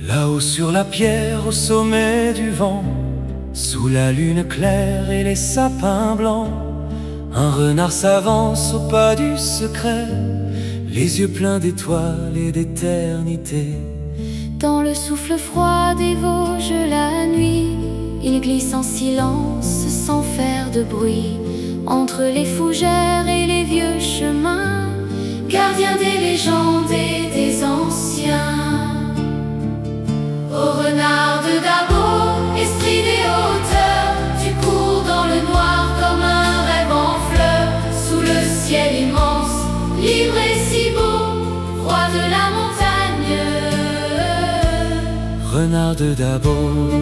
Là-haut sur la pierre, au sommet du vent, sous la lune claire et les sapins blancs, un renard s'avance au pas du secret, les yeux pleins d'étoiles et d'éternité. Dans le souffle froid des Vosges la nuit, il glisse en silence sans faire de bruit, entre les fougères et les vieux chemins, gardien des légendes et des anciens. Ô renard de Dabo, esprit des hauteurs, tu cours dans le noir comme un rêve en fleurs, sous le ciel immense, libre et si beau, roi de la montagne. Renard de Dabo.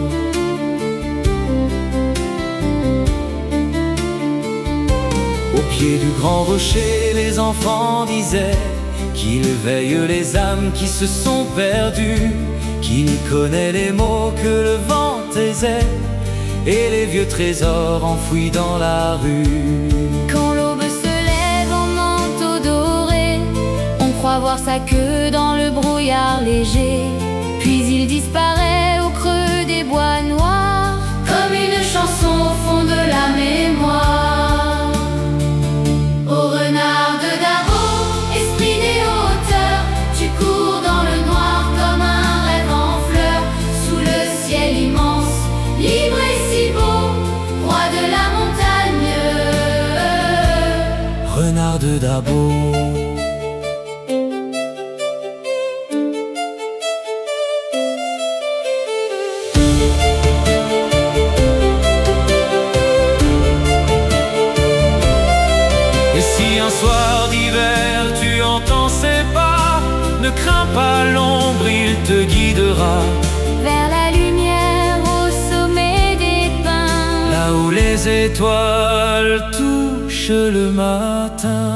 Au pied du grand rocher, les enfants disaient qu'il veille les âmes qui se sont perdues, qu'il connaît les mots que le vent taisait et les vieux trésors enfouis dans la rue. Quand l'aube se lève en manteau doré, on croit voir sa queue dans le brouillard léger, puis il disparaît au creux des bois noirs, comme une chanson au fond de la mémoire. Ô renard de Dabo, esprit des hauteurs, tu cours dans le noir comme un rêve en fleurs, sous le ciel immense, libre et si beau, roi de la montagne. Renard de Dabo. Et si un soir d'hiver tu entends ses pas, ne crains pas l'ombre, il te guidera vers la lumière au sommet des pins, là où les étoiles touchent le matin.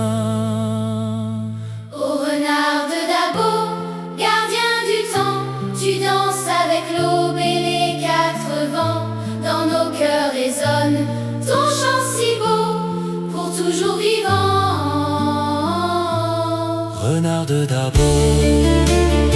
Ô renard de Dabo, gardien du temps, tu danses avec l'aube et les quatre vents, dans nos cœurs résonne ton chant si beau, pour toujours vivant. Renard de Dabo.